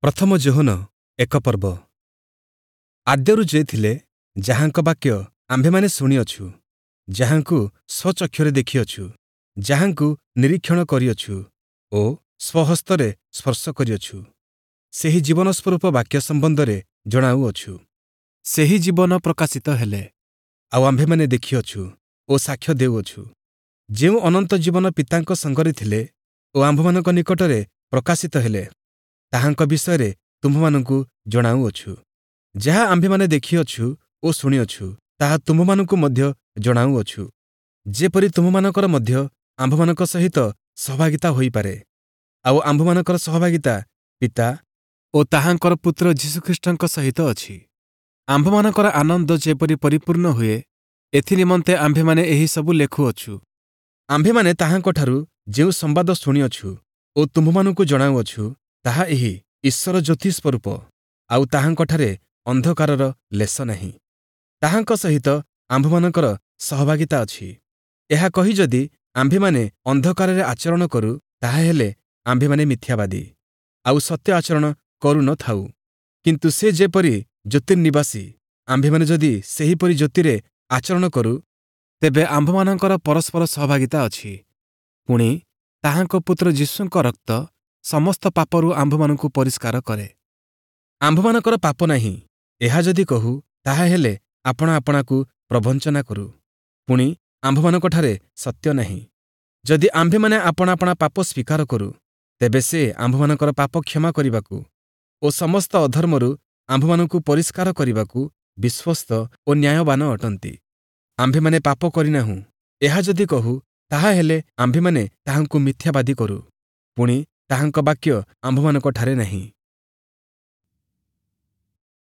ପ୍ରଥମ ଯୋହନ 1 ପର୍ବ। ଆଦ୍ୟରୁ ଯେ ଥିଲେ, ଯାହାଙ୍କ ବାକ୍ୟ ଆମ୍ଭେମାନେ ଶୁଣିଅଛୁ, ଯାହାଙ୍କୁ ସ୍ୱଚକ୍ଷୁରେ ଦେଖିଅଛୁ, ଯାହାଙ୍କୁ ନିରୀକ୍ଷଣ କରିଅଛୁ ଓ ସ୍ୱହସ୍ତରେ ସ୍ପର୍ଶ କରିଅଛୁ, ସେହି ଜୀବନ ସ୍ୱରୂପ ବାକ୍ୟ ସମ୍ବନ୍ଧରେ ଜଣାଉଅଛୁ। ସେହି ଜୀବନ ପ୍ରକାଶିତ ହେଲେ, ଆଉ ଆମ୍ଭେମାନେ ଦେଖିଅଛୁ ଓ ସାକ୍ଷ୍ୟ ଦେଉଅଛୁ, ଯେଉଁ ଅନନ୍ତ ଜୀବନ ପିତାଙ୍କ ସଙ୍ଗରେ ଥିଲେ ଓ ଆମ୍ଭମାନଙ୍କ ନିକଟରେ ପ୍ରକାଶିତ ହେଲେ, ତାହାଙ୍କ ବିଷୟରେ ତୁମ୍ଭମାନଙ୍କୁ ଜଣାଉଅଛୁ। ଯାହା ଆମ୍ଭେମାନେ ଦେଖିଅଛୁ ଓ ଶୁଣିଅଛୁ, ତାହା ତୁମ୍ଭମାନଙ୍କୁ ମଧ୍ୟ ଜଣାଉଅଛୁ, ଯେପରି ତୁମ୍ଭମାନଙ୍କର ମଧ୍ୟ ଆମ୍ଭମାନଙ୍କ ସହିତ ସହଭାଗିତା ହୋଇପାରେ। ଆଉ ଆମ୍ଭମାନଙ୍କର ସହଭାଗିତା ପିତା ଓ ତାହାଙ୍କର ପୁତ୍ର ଯୀଶୁଖ୍ରୀଷ୍ଟଙ୍କ ସହିତ ଅଛି। ଆମ୍ଭମାନଙ୍କର ଆନନ୍ଦ ଯେପରି ପରିପୂର୍ଣ୍ଣ ହୁଏ, ଏଥିନିମନ୍ତେ ଆମ୍ଭେମାନେ ଏହି ସବୁ ଲେଖୁଅଛୁ। ଆମ୍ଭେମାନେ ତାହାଙ୍କଠାରୁ ଯେଉଁ ସମ୍ବାଦ ଶୁଣିଅଛୁ ଓ ତୁମ୍ଭମାନଙ୍କୁ ଜଣାଉଅଛୁ, ତାହା ଏହି ଈଶ୍ୱର ଜ୍ୟୋତି ସ୍ୱରୂପ, ଆଉ ତାହାଙ୍କଠାରେ ଅନ୍ଧକାରର ଲେଶ ନାହିଁ। ତାହାଙ୍କ ସହିତ ଆମ୍ଭମାନଙ୍କର ସହଭାଗିତା ଅଛି। ଏହା କହି ଯଦି ଆମ୍ଭେମାନେ ଅନ୍ଧକାରରେ ଆଚରଣ କରୁ, ତାହାହେଲେ ଆମ୍ଭେମାନେ ମିଥ୍ୟାବାଦୀ, ଆଉ ସତ୍ୟ ଆଚରଣ କରୁ ନ ଥାଉ। କିନ୍ତୁ ସେ ଯେପରି ଜ୍ୟୋତିର୍ନିବାସୀ, ଆମ୍ଭେମାନେ ଯଦି ସେହିପରି ଜ୍ୟୋତିରେ ଆଚରଣ କରୁ, ତେବେ ଆମ୍ଭମାନଙ୍କର ପରସ୍ପର ସହଭାଗିତା ଅଛି। ପୁଣି ତାହାଙ୍କ ପୁତ୍ର ଯୀଶୁଙ୍କ ରକ୍ତ ସମସ୍ତ ପାପରୁ ଆମ୍ଭମାନଙ୍କୁ ପରିଷ୍କାର କରେ। ଆମ୍ଭମାନଙ୍କର ପାପ ନାହିଁ, ଏହା ଯଦି କହୁ, ତାହାହେଲେ ଆପଣା ଆପଣାକୁ ପ୍ରବଞ୍ଚନା କରୁ, ପୁଣି ଆମ୍ଭମାନଙ୍କଠାରେ ସତ୍ୟ ନାହିଁ। ଯଦି ଆମ୍ଭେମାନେ ଆପଣା ଆପଣା ପାପ ସ୍ୱୀକାର କରୁ, ତେବେ ସେ ଆମ୍ଭମାନଙ୍କର ପାପ କ୍ଷମା କରିବାକୁ ଓ ସମସ୍ତ ଅଧର୍ମରୁ ଆମ୍ଭମାନଙ୍କୁ ପରିଷ୍କାର କରିବାକୁ ବିଶ୍ୱସ୍ତ ଓ ନ୍ୟାୟବାନ ଅଟନ୍ତି। ଆମ୍ଭେମାନେ ପାପ କରିନାହୁଁ, ଏହା ଯଦି କହୁ, ତାହାହେଲେ ଆମ୍ଭେମାନେ ତାହାଙ୍କୁ ମିଥ୍ୟାବାଦୀ କରୁ, ପୁଣି ତାହାଙ୍କ ବାକ୍ୟ ଆମ୍ଭମାନଙ୍କଠାରେ ନାହିଁ।